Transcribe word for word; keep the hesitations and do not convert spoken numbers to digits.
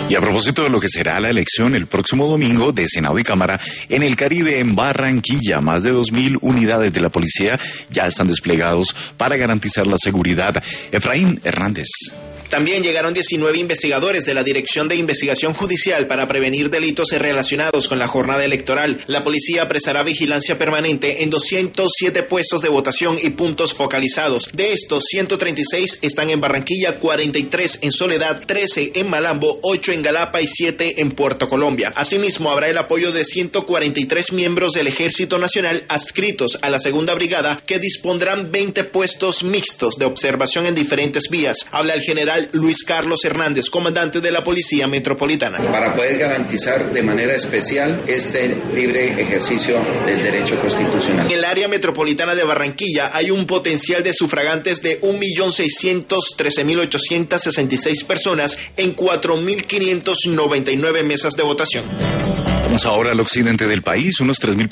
Y a propósito de lo que será la elección el próximo domingo de Senado y Cámara en el Caribe, en Barranquilla, más de dos mil unidades de la policía ya están desplegados para garantizar la seguridad. Efraín Hernández. También llegaron diecinueve investigadores de la Dirección de Investigación Judicial para prevenir delitos relacionados con la jornada electoral. La policía prestará vigilancia permanente en doscientos siete puestos de votación y puntos focalizados. De estos, ciento treinta y seis están en Barranquilla, cuarenta y tres en Soledad, trece en Malambo, ocho en Galapa y siete en Puerto Colombia. Asimismo, habrá el apoyo de ciento cuarenta y tres miembros del Ejército Nacional adscritos a la Segunda Brigada, que dispondrán veinte puestos mixtos de observación en diferentes vías. Habla el general Luis Carlos Hernández, comandante de la Policía Metropolitana. Para poder garantizar de manera especial este libre ejercicio del derecho constitucional. En el área metropolitana de Barranquilla hay un potencial de sufragantes de un millón seiscientos trece mil ochocientos sesenta y seis personas en cuatro mil quinientas noventa y nueve mesas de votación. Vamos ahora al occidente del país, unos tres mil